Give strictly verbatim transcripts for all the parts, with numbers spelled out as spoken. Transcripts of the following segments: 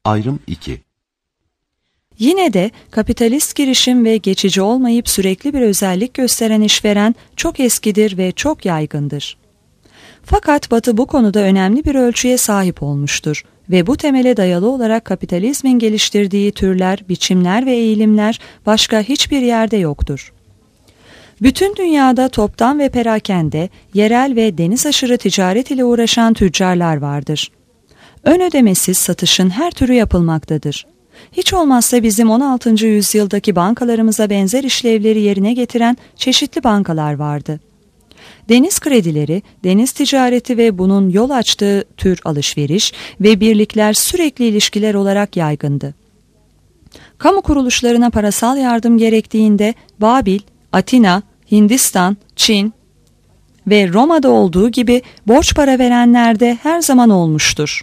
Ayrım iki. Yine de kapitalist girişim ve geçici olmayıp sürekli bir özellik gösteren işveren çok eskidir ve çok yaygındır. Fakat Batı bu konuda önemli bir ölçüye sahip olmuştur ve bu temele dayalı olarak kapitalizmin geliştirdiği türler, biçimler ve eğilimler başka hiçbir yerde yoktur. Bütün dünyada toptan ve perakende, yerel ve deniz aşırı ticaret ile uğraşan tüccarlar vardır. Ön ödemesiz satışın her türü yapılmaktadır. Hiç olmazsa bizim on altıncı yüzyıldaki bankalarımıza benzer işlevleri yerine getiren çeşitli bankalar vardı. Deniz kredileri, deniz ticareti ve bunun yol açtığı tür alışveriş ve birlikler sürekli ilişkiler olarak yaygındı. Kamu kuruluşlarına parasal yardım gerektiğinde Babil, Atina, Hindistan, Çin ve Roma'da olduğu gibi borç para verenlerde her zaman olmuştur.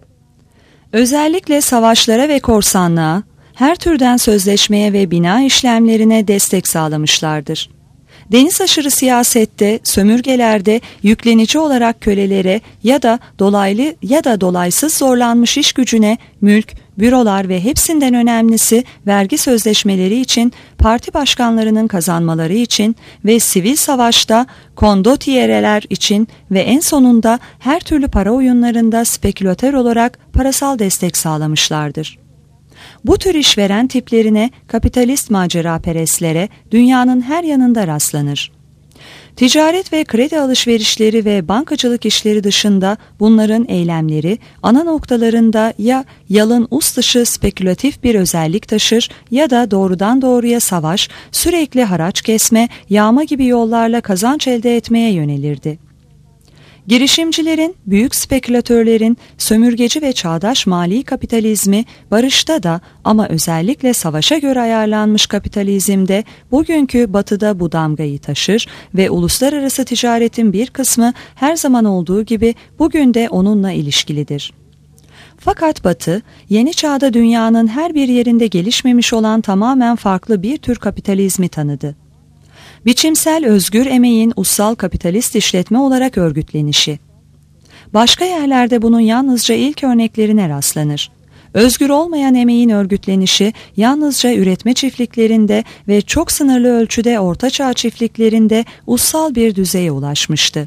Özellikle savaşlara ve korsanlığa, her türden sözleşmeye ve bina işlemlerine destek sağlamışlardır. Deniz aşırı siyasette, sömürgelerde yüklenici olarak kölelere ya da dolaylı ya da dolaysız zorlanmış iş gücüne mülk, bürolar ve hepsinden önemlisi vergi sözleşmeleri için, parti başkanlarının kazanmaları için ve sivil savaşta kondottiyereler için ve en sonunda her türlü para oyunlarında spekülatör olarak parasal destek sağlamışlardır. Bu tür işveren tiplerine, kapitalist maceraperestlere dünyanın her yanında rastlanır. Ticaret ve kredi alışverişleri ve bankacılık işleri dışında bunların eylemleri ana noktalarında ya yalın us dışı spekülatif bir özellik taşır ya da doğrudan doğruya savaş, sürekli haraç kesme, yağma gibi yollarla kazanç elde etmeye yönelirdi. Girişimcilerin, büyük spekülatörlerin, sömürgeci ve çağdaş mali kapitalizmi barışta da ama özellikle savaşa göre ayarlanmış kapitalizmde bugünkü batıda bu damgayı taşır ve uluslararası ticaretin bir kısmı her zaman olduğu gibi bugün de onunla ilişkilidir. Fakat Batı, yeni çağda dünyanın her bir yerinde gelişmemiş olan tamamen farklı bir tür kapitalizmi tanıdı. Biçimsel özgür emeğin ussal kapitalist işletme olarak örgütlenişi. Başka yerlerde bunun yalnızca ilk örneklerine rastlanır. Özgür olmayan emeğin örgütlenişi yalnızca üretme çiftliklerinde ve çok sınırlı ölçüde ortaçağ çiftliklerinde ussal bir düzeye ulaşmıştı.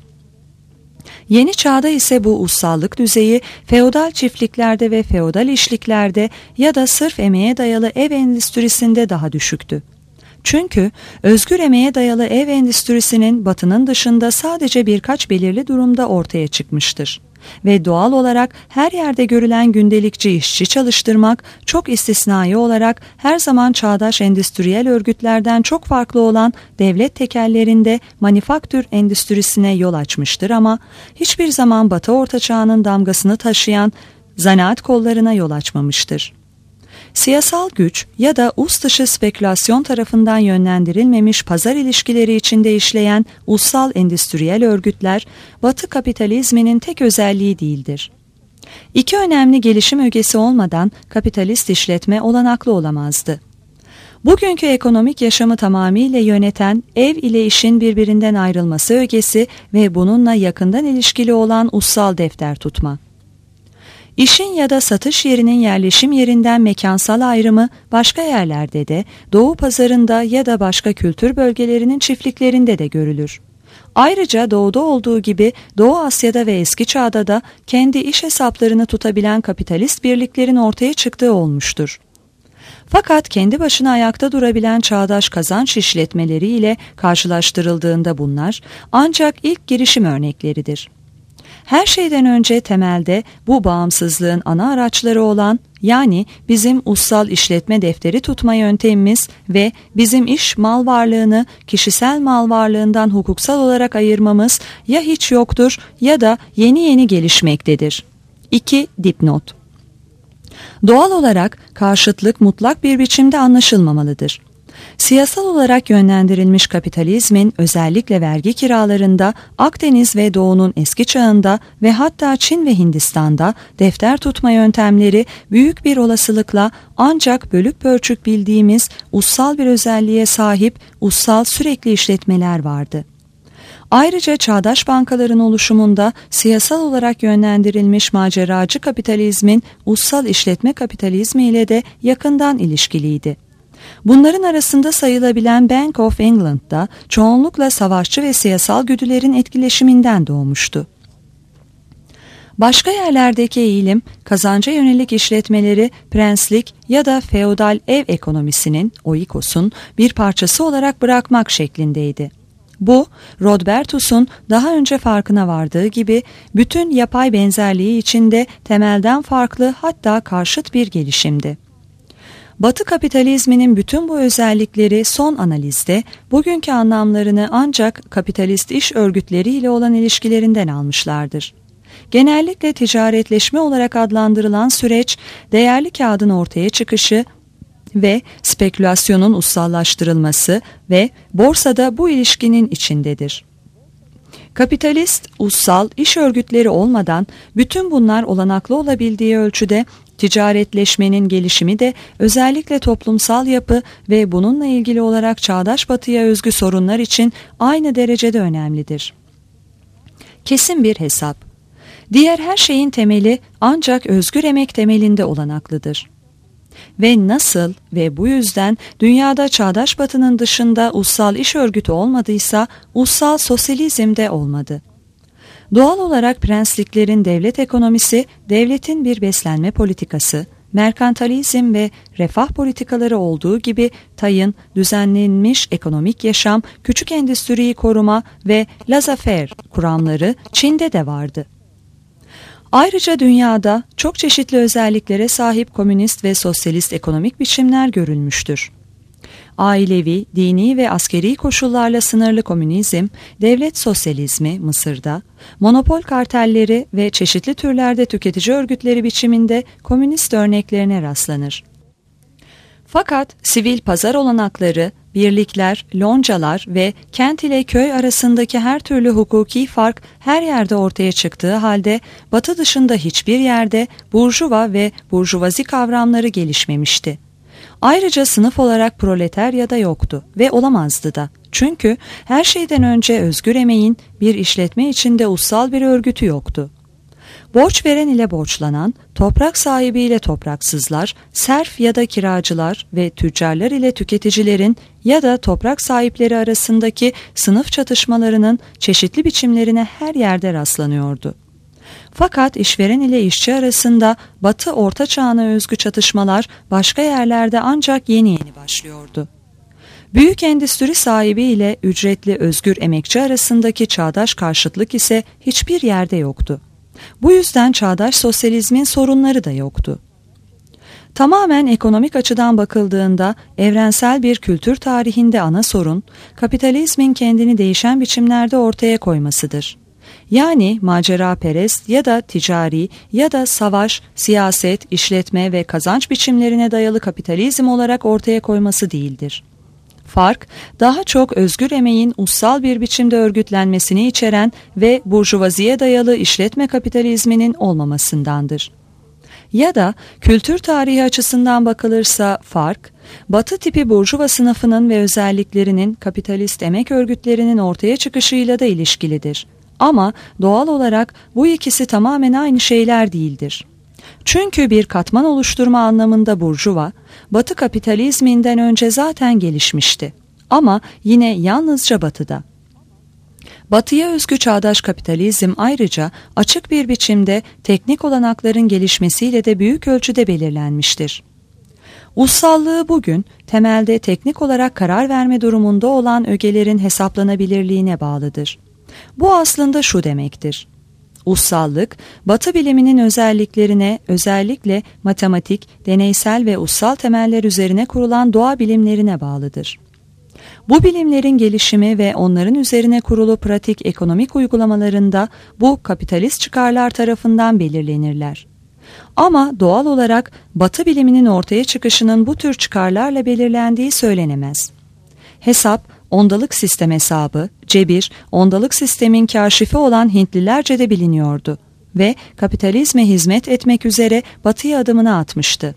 Yeni çağda ise bu ussallık düzeyi feodal çiftliklerde ve feodal işliklerde ya da sırf emeğe dayalı ev endüstrisinde daha düşüktü. Çünkü özgür emeğe dayalı ev endüstrisinin Batı'nın dışında sadece birkaç belirli durumda ortaya çıkmıştır. Ve doğal olarak her yerde görülen gündelikçi işçi çalıştırmak çok istisnai olarak her zaman çağdaş endüstriyel örgütlerden çok farklı olan devlet tekellerinde manifaktür endüstrisine yol açmıştır ama hiçbir zaman Batı Ortaçağı'nın damgasını taşıyan zanaat kollarına yol açmamıştır. Siyasal güç ya da us dışı spekülasyon tarafından yönlendirilmemiş pazar ilişkileri içinde işleyen ussal endüstriyel örgütler, Batı kapitalizminin tek özelliği değildir. İki önemli gelişim ögesi olmadan kapitalist işletme olanaklı olamazdı. Bugünkü ekonomik yaşamı tamamıyla yöneten ev ile işin birbirinden ayrılması ögesi ve bununla yakından ilişkili olan ussal defter tutma. İşin ya da satış yerinin yerleşim yerinden mekansal ayrımı başka yerlerde de, Doğu pazarında ya da başka kültür bölgelerinin çiftliklerinde de görülür. Ayrıca Doğu'da olduğu gibi Doğu Asya'da ve Eski Çağ'da da kendi iş hesaplarını tutabilen kapitalist birliklerin ortaya çıktığı olmuştur. Fakat kendi başına ayakta durabilen çağdaş kazanç işletmeleri ile karşılaştırıldığında bunlar ancak ilk girişim örnekleridir. Her şeyden önce temelde bu bağımsızlığın ana araçları olan, yani bizim ussal işletme defteri tutma yöntemimiz ve bizim iş mal varlığını kişisel mal varlığından hukuksal olarak ayırmamız ya hiç yoktur ya da yeni yeni gelişmektedir. iki. Dipnot. Doğal olarak karşıtlık mutlak bir biçimde anlaşılmamalıdır. Siyasal olarak yönlendirilmiş kapitalizmin özellikle vergi kiralarında Akdeniz ve Doğu'nun eski çağında ve hatta Çin ve Hindistan'da defter tutma yöntemleri büyük bir olasılıkla ancak bölük pörçük bildiğimiz ussal bir özelliğe sahip ussal sürekli işletmeler vardı. Ayrıca çağdaş bankaların oluşumunda siyasal olarak yönlendirilmiş maceracı kapitalizmin ussal işletme kapitalizmi ile de yakından ilişkiliydi. Bunların arasında sayılabilen Bank of England da çoğunlukla savaşçı ve siyasal güdülerin etkileşiminden doğmuştu. Başka yerlerdeki eğilim, kazanca yönelik işletmeleri prenslik ya da feodal ev ekonomisinin, oikos'un bir parçası olarak bırakmak şeklindeydi. Bu, Rodbertus'un daha önce farkına vardığı gibi bütün yapay benzerliği içinde temelden farklı, hatta karşıt bir gelişimdi. Batı kapitalizminin bütün bu özellikleri son analizde bugünkü anlamlarını ancak kapitalist iş örgütleriyle olan ilişkilerinden almışlardır. Genellikle ticaretleşme olarak adlandırılan süreç, değerli kağıdın ortaya çıkışı ve spekülasyonun ussallaştırılması ve borsada bu ilişkinin içindedir. Kapitalist, ussal iş örgütleri olmadan bütün bunlar olanaklı olabildiği ölçüde ticaretleşmenin gelişimi de özellikle toplumsal yapı ve bununla ilgili olarak çağdaş batıya özgü sorunlar için aynı derecede önemlidir. Kesin bir hesap. Diğer her şeyin temeli ancak özgür emek temelinde olanaklıdır. Ve nasıl ve bu yüzden dünyada çağdaş batının dışında ussal iş örgütü olmadıysa ussal sosyalizm de olmadı. Doğal olarak prensliklerin devlet ekonomisi, devletin bir beslenme politikası, merkantalizm ve refah politikaları olduğu gibi tayın, düzenlenmiş ekonomik yaşam, küçük endüstriyi koruma ve laissez-faire kuramları Çin'de de vardı. Ayrıca dünyada çok çeşitli özelliklere sahip komünist ve sosyalist ekonomik biçimler görülmüştür. Ailevi, dini ve askeri koşullarla sınırlı komünizm, devlet sosyalizmi Mısır'da, monopol kartelleri ve çeşitli türlerde tüketici örgütleri biçiminde komünist örneklerine rastlanır. Fakat sivil pazar olanakları, birlikler, loncalar ve kent ile köy arasındaki her türlü hukuki fark her yerde ortaya çıktığı halde Batı dışında hiçbir yerde burjuva ve burjuvazi kavramları gelişmemişti. Ayrıca sınıf olarak proletarya da yoktu ve olamazdı da. Çünkü her şeyden önce özgür emeğin bir işletme içinde ussal bir örgütü yoktu. Borç veren ile borçlanan, toprak sahibi ile topraksızlar, serf ya da kiracılar ve tüccarlar ile tüketicilerin ya da toprak sahipleri arasındaki sınıf çatışmalarının çeşitli biçimlerine her yerde rastlanıyordu. Fakat işveren ile işçi arasında Batı Orta Çağ'ına özgü çatışmalar başka yerlerde ancak yeni yeni başlıyordu. Büyük endüstri sahibi ile ücretli özgür emekçi arasındaki çağdaş karşıtlık ise hiçbir yerde yoktu. Bu yüzden çağdaş sosyalizmin sorunları da yoktu. Tamamen ekonomik açıdan bakıldığında evrensel bir kültür tarihinde ana sorun, kapitalizmin kendini değişen biçimlerde ortaya koymasıdır. Yani maceraperest ya da ticari ya da savaş, siyaset, işletme ve kazanç biçimlerine dayalı kapitalizm olarak ortaya koyması değildir. Fark, daha çok özgür emeğin ussal bir biçimde örgütlenmesini içeren ve burjuvaziye dayalı işletme kapitalizminin olmamasındandır. Ya da kültür tarihi açısından bakılırsa fark, Batı tipi burjuva sınıfının ve özelliklerinin kapitalist emek örgütlerinin ortaya çıkışıyla da ilişkilidir. Ama doğal olarak bu ikisi tamamen aynı şeyler değildir. Çünkü bir katman oluşturma anlamında burjuva, Batı kapitalizminden önce zaten gelişmişti. Ama yine yalnızca Batı'da. Batı'ya özgü çağdaş kapitalizm ayrıca açık bir biçimde teknik olanakların gelişmesiyle de büyük ölçüde belirlenmiştir. Ussallığı bugün temelde teknik olarak karar verme durumunda olan ögelerin hesaplanabilirliğine bağlıdır. Bu aslında şu demektir. Ussallık, Batı biliminin özelliklerine, özellikle matematik, deneysel ve ussal temeller üzerine kurulan doğa bilimlerine bağlıdır. Bu bilimlerin gelişimi ve onların üzerine kurulu pratik ekonomik uygulamalarında bu kapitalist çıkarlar tarafından belirlenirler. Ama doğal olarak Batı biliminin ortaya çıkışının bu tür çıkarlarla belirlendiği söylenemez. Hesap, ondalık sistem hesabı, cebir, ondalık sistemin kâşifi olan Hintlilerce de biliniyordu ve kapitalizme hizmet etmek üzere Batı'ya adımını atmıştı.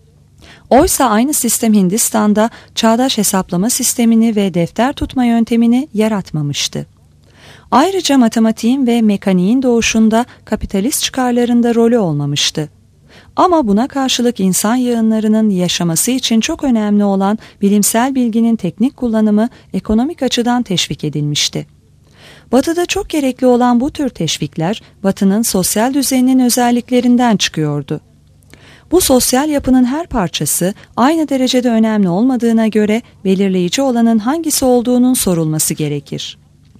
Oysa aynı sistem Hindistan'da çağdaş hesaplama sistemini ve defter tutma yöntemini yaratmamıştı. Ayrıca matematiğin ve mekaniğin doğuşunda kapitalist çıkarlarında rolü olmamıştı. Ama buna karşılık insan yığınlarının yaşaması için çok önemli olan bilimsel bilginin teknik kullanımı ekonomik açıdan teşvik edilmişti. Batı'da çok gerekli olan bu tür teşvikler, Batı'nın sosyal düzeninin özelliklerinden çıkıyordu. Bu sosyal yapının her parçası aynı derecede önemli olmadığına göre belirleyici olanın hangisi olduğunun sorulması gerekir.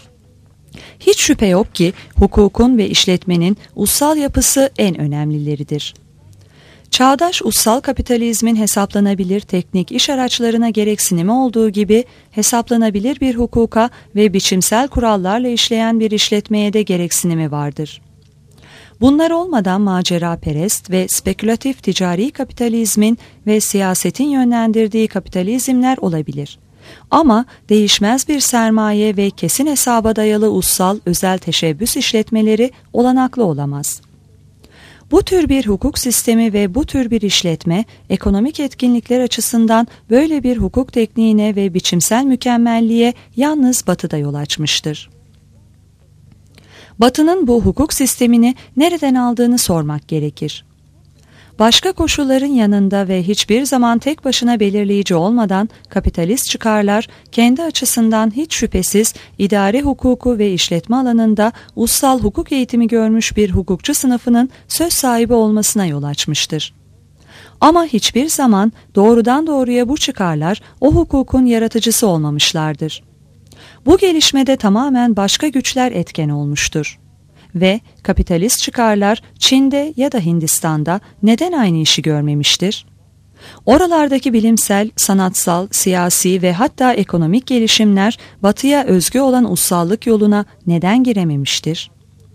Hiç şüphe yok ki hukukun ve işletmenin ussal yapısı en önemlileridir. Çağdaş ussal kapitalizmin hesaplanabilir teknik iş araçlarına gereksinimi olduğu gibi hesaplanabilir bir hukuka ve biçimsel kurallarla işleyen bir işletmeye de gereksinimi vardır. Bunlar olmadan maceraperest ve spekülatif ticari kapitalizmin ve siyasetin yönlendirdiği kapitalizmler olabilir. Ama değişmez bir sermaye ve kesin hesaba dayalı ussal özel teşebbüs işletmeleri olanaklı olamaz. Bu tür bir hukuk sistemi ve bu tür bir işletme, ekonomik etkinlikler açısından böyle bir hukuk tekniğine ve biçimsel mükemmelliğe yalnız Batı'da yol açmıştır. Batı'nın bu hukuk sistemini nereden aldığını sormak gerekir. Başka koşulların yanında ve hiçbir zaman tek başına belirleyici olmadan kapitalist çıkarlar kendi açısından hiç şüphesiz idare hukuku ve işletme alanında ussal hukuk eğitimi görmüş bir hukukçu sınıfının söz sahibi olmasına yol açmıştır. Ama hiçbir zaman doğrudan doğruya bu çıkarlar o hukukun yaratıcısı olmamışlardır. Bu gelişmede tamamen başka güçler etken olmuştur. Ve kapitalist çıkarlar Çin'de ya da Hindistan'da neden aynı işi görmemiştir? Oralardaki bilimsel, sanatsal, siyasi ve hatta ekonomik gelişimler Batı'ya özgü olan ussallık yoluna neden girememiştir?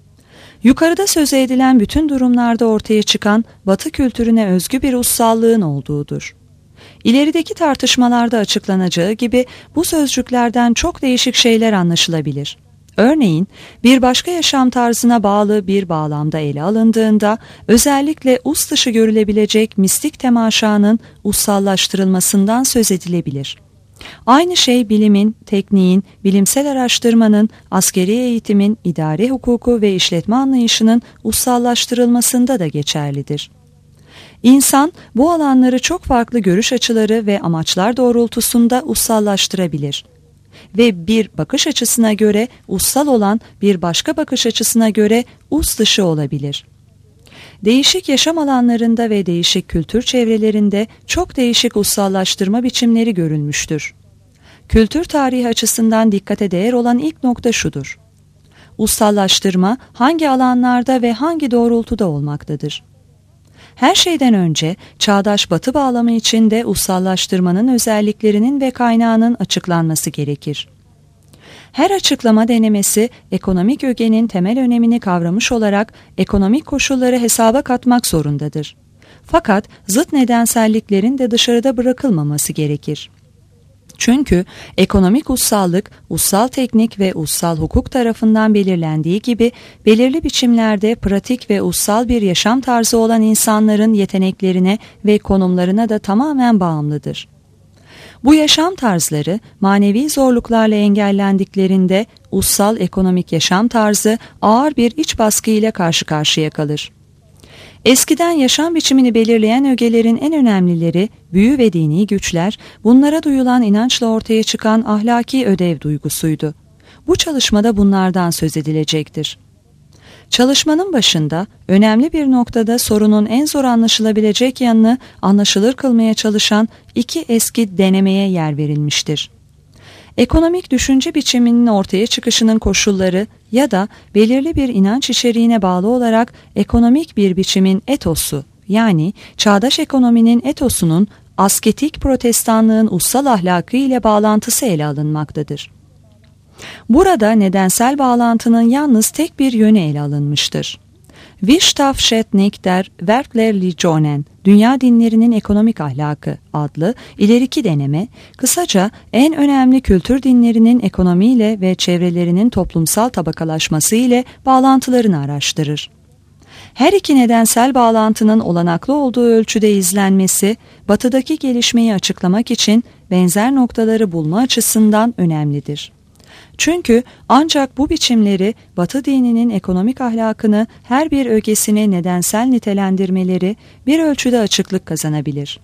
Yukarıda söz edilen bütün durumlarda ortaya çıkan Batı kültürüne özgü bir ussallığın olduğudur. İlerideki tartışmalarda açıklanacağı gibi bu sözcüklerden çok değişik şeyler anlaşılabilir. Örneğin bir başka yaşam tarzına bağlı bir bağlamda ele alındığında özellikle us dışı görülebilecek mistik temaşanın ussallaştırılmasından söz edilebilir. Aynı şey bilimin, tekniğin, bilimsel araştırmanın, askeri eğitimin, idare hukuku ve işletme anlayışının ussallaştırılmasında da geçerlidir. İnsan bu alanları çok farklı görüş açıları ve amaçlar doğrultusunda ussallaştırabilir. Ve bir bakış açısına göre ussal olan bir başka bakış açısına göre us dışı olabilir. Değişik yaşam alanlarında ve değişik kültür çevrelerinde çok değişik ussallaştırma biçimleri görülmüştür. Kültür tarihi açısından dikkate değer olan ilk nokta şudur: ussallaştırma hangi alanlarda ve hangi doğrultuda olmaktadır? Her şeyden önce çağdaş Batı bağlamı içinde ussallaştırmanın özelliklerinin ve kaynağının açıklanması gerekir. Her açıklama denemesi ekonomik ögenin temel önemini kavramış olarak ekonomik koşulları hesaba katmak zorundadır. Fakat zıt nedenselliklerin de dışarıda bırakılmaması gerekir. Çünkü ekonomik ussallık, ussal teknik ve ussal hukuk tarafından belirlendiği gibi belirli biçimlerde pratik ve ussal bir yaşam tarzı olan insanların yeteneklerine ve konumlarına da tamamen bağımlıdır. Bu yaşam tarzları manevi zorluklarla engellendiklerinde ussal ekonomik yaşam tarzı ağır bir iç baskı ile karşı karşıya kalır. Eskiden yaşam biçimini belirleyen ögelerin en önemlileri büyü ve dini güçler, bunlara duyulan inançla ortaya çıkan ahlaki ödev duygusuydu. Bu çalışmada bunlardan söz edilecektir. Çalışmanın başında önemli bir noktada sorunun en zor anlaşılabilecek yanını anlaşılır kılmaya çalışan iki eski denemeye yer verilmiştir. Ekonomik düşünce biçiminin ortaya çıkışının koşulları ya da belirli bir inanç içeriğine bağlı olarak ekonomik bir biçimin etosu, yani çağdaş ekonominin etosunun asketik protestanlığın ussal ahlakı ile bağlantısı ele alınmaktadır. Burada nedensel bağlantının yalnız tek bir yönü ele alınmıştır. Wissenschaftsethnik der Werklerreligionen, Dünya Dinlerinin Ekonomik Ahlakı adlı ileriki deneme, kısaca en önemli kültür dinlerinin ekonomiyle ve çevrelerinin toplumsal tabakalaşması ile bağlantılarını araştırır. Her iki nedensel bağlantının olanaklı olduğu ölçüde izlenmesi, Batı'daki gelişmeyi açıklamak için benzer noktaları bulma açısından önemlidir. Çünkü ancak bu biçimleri Batı dininin ekonomik ahlakını her bir ögesine nedensel nitelendirmeleri bir ölçüde açıklık kazanabilir.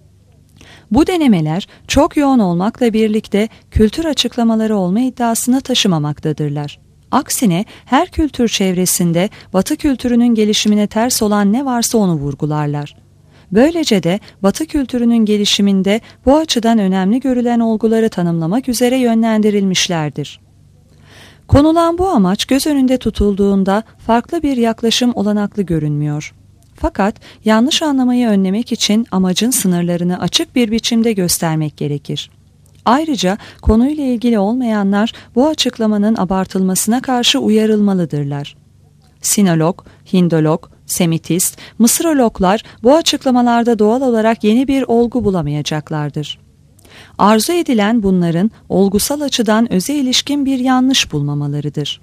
Bu denemeler çok yoğun olmakla birlikte kültür açıklamaları olma iddiasını taşımamaktadırlar. Aksine her kültür çevresinde Batı kültürünün gelişimine ters olan ne varsa onu vurgularlar. Böylece de Batı kültürünün gelişiminde bu açıdan önemli görülen olguları tanımlamak üzere yönlendirilmişlerdir. Konulan bu amaç göz önünde tutulduğunda farklı bir yaklaşım olanaklı görünmüyor. Fakat yanlış anlamayı önlemek için amacın sınırlarını açık bir biçimde göstermek gerekir. Ayrıca konuyla ilgili olmayanlar bu açıklamanın abartılmasına karşı uyarılmalıdırlar. Sinolog, Hindolog, Semitist, Mısırologlar bu açıklamalarda doğal olarak yeni bir olgu bulamayacaklardır. Arzu edilen bunların olgusal açıdan öze ilişkin bir yanlış bulmamalarıdır.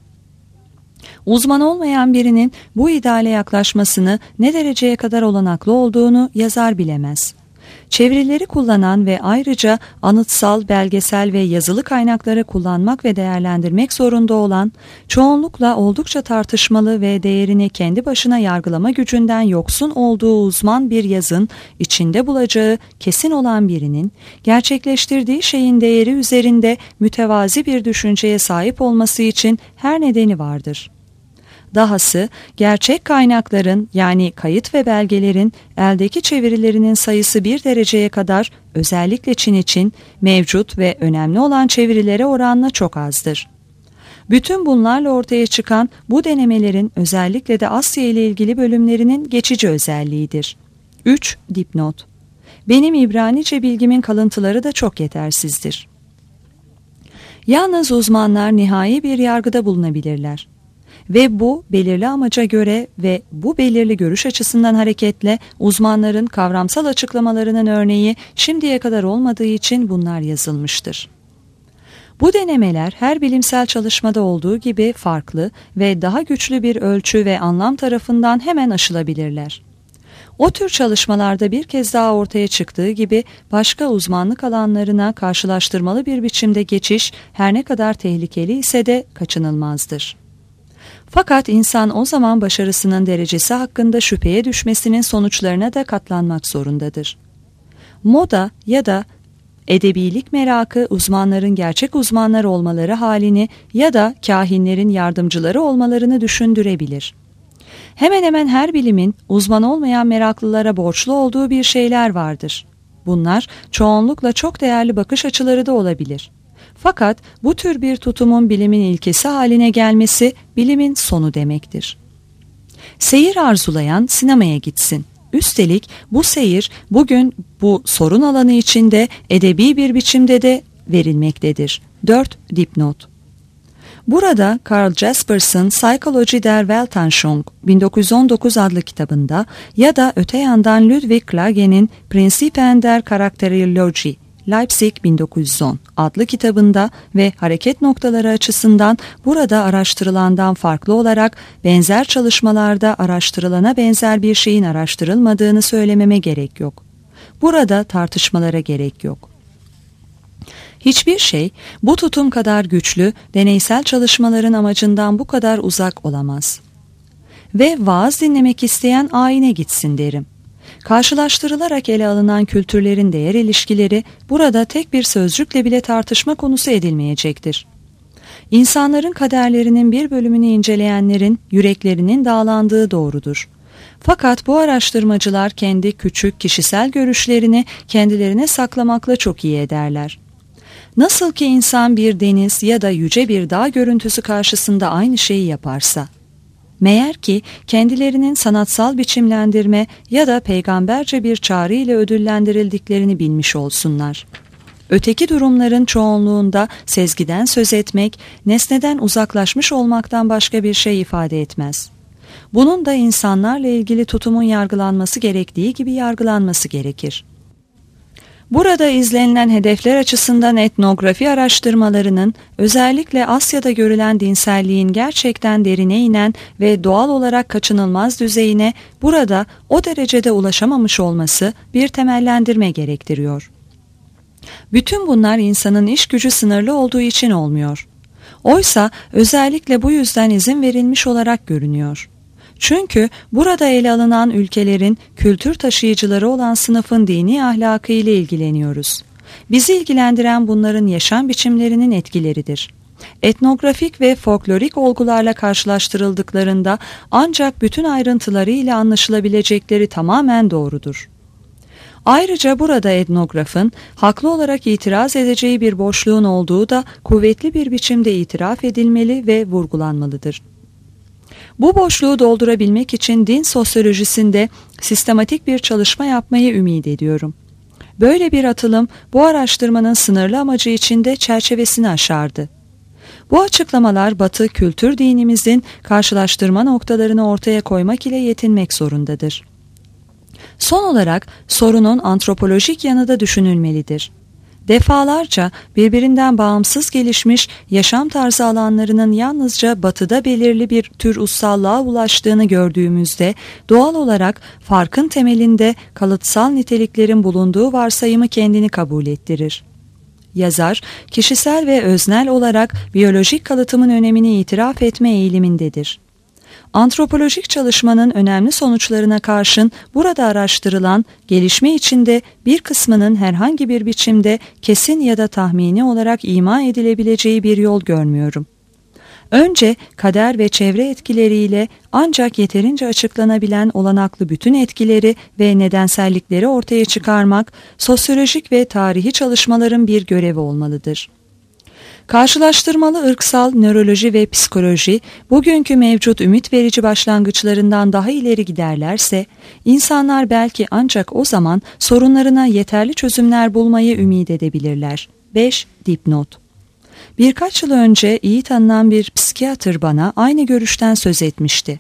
Uzman olmayan birinin bu ideale yaklaşmasını ne dereceye kadar olanaklı olduğunu yazar bilemez. Çevirileri kullanan ve ayrıca anıtsal, belgesel ve yazılı kaynakları kullanmak ve değerlendirmek zorunda olan, çoğunlukla oldukça tartışmalı ve değerini kendi başına yargılama gücünden yoksun olduğu uzman bir yazın içinde bulacağı kesin olan birinin, gerçekleştirdiği şeyin değeri üzerinde mütevazi bir düşünceye sahip olması için her nedeni vardır. Dahası gerçek kaynakların yani kayıt ve belgelerin eldeki çevirilerinin sayısı bir dereceye kadar özellikle Çin için mevcut ve önemli olan çevirilere oranla çok azdır. Bütün bunlarla ortaya çıkan bu denemelerin özellikle de Asya ile ilgili bölümlerinin geçici özelliğidir. üç. Dipnot. Benim İbranice bilgimin kalıntıları da çok yetersizdir. Yalnız uzmanlar nihai bir yargıda bulunabilirler. Ve bu belirli amaca göre ve bu belirli görüş açısından hareketle uzmanların kavramsal açıklamalarının örneği şimdiye kadar olmadığı için bunlar yazılmıştır. Bu denemeler her bilimsel çalışmada olduğu gibi farklı ve daha güçlü bir ölçü ve anlam tarafından hemen aşılabilirler. O tür çalışmalarda bir kez daha ortaya çıktığı gibi başka uzmanlık alanlarına karşılaştırmalı bir biçimde geçiş her ne kadar tehlikeli ise de kaçınılmazdır. Fakat insan o zaman başarısının derecesi hakkında şüpheye düşmesinin sonuçlarına da katlanmak zorundadır. Moda ya da edebilik merakı uzmanların gerçek uzmanlar olmaları halini ya da kahinlerin yardımcıları olmalarını düşündürebilir. Hemen hemen her bilimin uzman olmayan meraklılara borçlu olduğu bir şeyler vardır. Bunlar çoğunlukla çok değerli bakış açıları da olabilir. Fakat bu tür bir tutumun bilimin ilkesi haline gelmesi bilimin sonu demektir. Seyir arzulayan sinemaya gitsin. Üstelik bu seyir bugün bu sorun alanı içinde edebi bir biçimde de verilmektedir. dört. Dipnot. Burada Karl Jaspers'ın Psychologie der Weltanschauung bin dokuz yüz on dokuz adlı kitabında ya da öte yandan Ludwig Klage'nin Prinzipien der Charakterologie Leipzig bin dokuz yüz on adlı kitabında ve hareket noktaları açısından burada araştırılandan farklı olarak benzer çalışmalarda araştırılana benzer bir şeyin araştırılmadığını söylememe gerek yok. Burada tartışmalara gerek yok. Hiçbir şey bu tutum kadar güçlü, deneysel çalışmaların amacından bu kadar uzak olamaz. Ve vaaz dinlemek isteyen ayine gitsin derim. Karşılaştırılarak ele alınan kültürlerin değer ilişkileri burada tek bir sözcükle bile tartışma konusu edilmeyecektir. İnsanların kaderlerinin bir bölümünü inceleyenlerin yüreklerinin dağlandığı doğrudur. Fakat bu araştırmacılar kendi küçük kişisel görüşlerini kendilerine saklamakla çok iyi ederler. Nasıl ki insan bir deniz ya da yüce bir dağ görüntüsü karşısında aynı şeyi yaparsa, meğer ki kendilerinin sanatsal biçimlendirme ya da peygamberce bir çağrı ile ödüllendirildiklerini bilmiş olsunlar. Öteki durumların çoğunluğunda sezgiden söz etmek, nesneden uzaklaşmış olmaktan başka bir şey ifade etmez. Bunun da insanlarla ilgili tutumun yargılanması gerektiği gibi yargılanması gerekir. Burada izlenilen hedefler açısından etnografi araştırmalarının özellikle Asya'da görülen dinselliğin gerçekten derine inen ve doğal olarak kaçınılmaz düzeyine burada o derecede ulaşamamış olması bir temellendirme gerektiriyor. Bütün bunlar insanın iş gücü sınırlı olduğu için olmuyor. Oysa özellikle bu yüzden izin verilmiş olarak görünüyor. Çünkü burada ele alınan ülkelerin kültür taşıyıcıları olan sınıfın dini ahlakı ile ilgileniyoruz. Bizi ilgilendiren bunların yaşam biçimlerinin etkileridir. Etnografik ve folklorik olgularla karşılaştırıldıklarında ancak bütün ayrıntılarıyla anlaşılabilecekleri tamamen doğrudur. Ayrıca burada etnografın haklı olarak itiraz edeceği bir boşluğun olduğu da kuvvetli bir biçimde itiraf edilmeli ve vurgulanmalıdır. Bu boşluğu doldurabilmek için din sosyolojisinde sistematik bir çalışma yapmayı ümit ediyorum. Böyle bir atılım bu araştırmanın sınırlı amacı içinde çerçevesini aşardı. Bu açıklamalar Batı kültür dinimizin karşılaştırma noktalarını ortaya koymak ile yetinmek zorundadır. Son olarak sorunun antropolojik yanı da düşünülmelidir. Defalarca birbirinden bağımsız gelişmiş yaşam tarzı alanlarının yalnızca Batı'da belirli bir tür ussallığa ulaştığını gördüğümüzde doğal olarak farkın temelinde kalıtsal niteliklerin bulunduğu varsayımı kendini kabul ettirir. Yazar, kişisel ve öznel olarak biyolojik kalıtımın önemini itiraf etme eğilimindedir. Antropolojik çalışmanın önemli sonuçlarına karşın burada araştırılan gelişme içinde bir kısmının herhangi bir biçimde kesin ya da tahmini olarak ima edilebileceği bir yol görmüyorum. Önce kader ve çevre etkileriyle ancak yeterince açıklanabilen olanaklı bütün etkileri ve nedensellikleri ortaya çıkarmak sosyolojik ve tarihi çalışmaların bir görevi olmalıdır. Karşılaştırmalı ırksal nöroloji ve psikoloji bugünkü mevcut ümit verici başlangıçlarından daha ileri giderlerse insanlar belki ancak o zaman sorunlarına yeterli çözümler bulmayı ümit edebilirler. beş. Dipnot. Birkaç yıl önce iyi tanınan bir psikiyatr bana aynı görüşten söz etmişti.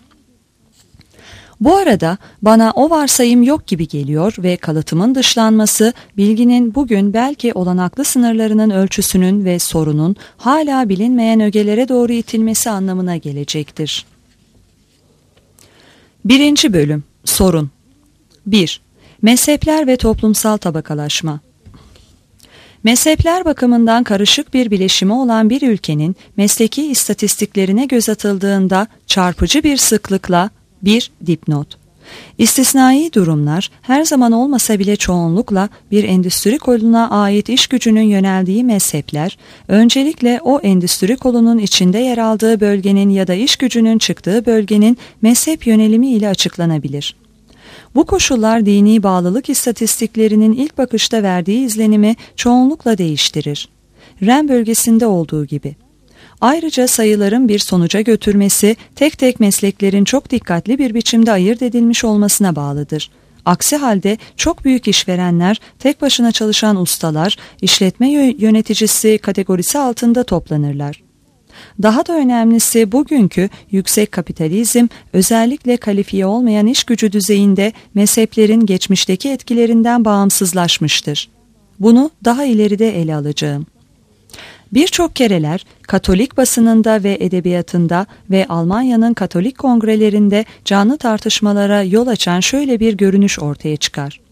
Bu arada bana o varsayım yok gibi geliyor ve kalıtımın dışlanması bilginin bugün belki olanaklı sınırlarının ölçüsünün ve sorunun hala bilinmeyen ögelere doğru itilmesi anlamına gelecektir. Birinci Bölüm Sorun bir. Mezhepler ve toplumsal tabakalaşma. Mezhepler bakımından karışık bir bileşimi olan bir ülkenin mesleki istatistiklerine göz atıldığında çarpıcı bir sıklıkla bir. Dipnot. İstisnai durumlar her zaman olmasa bile çoğunlukla bir endüstri koluna ait iş gücünün yöneldiği mezhepler, öncelikle o endüstri kolunun içinde yer aldığı bölgenin ya da iş gücünün çıktığı bölgenin mezhep yönelimi ile açıklanabilir. Bu koşullar dini bağlılık istatistiklerinin ilk bakışta verdiği izlenimi çoğunlukla değiştirir. Ren bölgesinde olduğu gibi. Ayrıca sayıların bir sonuca götürmesi tek tek mesleklerin çok dikkatli bir biçimde ayırt edilmiş olmasına bağlıdır. Aksi halde çok büyük işverenler, tek başına çalışan ustalar, işletme yöneticisi kategorisi altında toplanırlar. Daha da önemlisi bugünkü yüksek kapitalizm özellikle kalifiye olmayan iş gücü düzeyinde mezheplerin geçmişteki etkilerinden bağımsızlaşmıştır. Bunu daha ileride ele alacağım. Birçok kereler Katolik basınında ve edebiyatında ve Almanya'nın Katolik kongrelerinde canlı tartışmalara yol açan şöyle bir görünüş ortaya çıkar.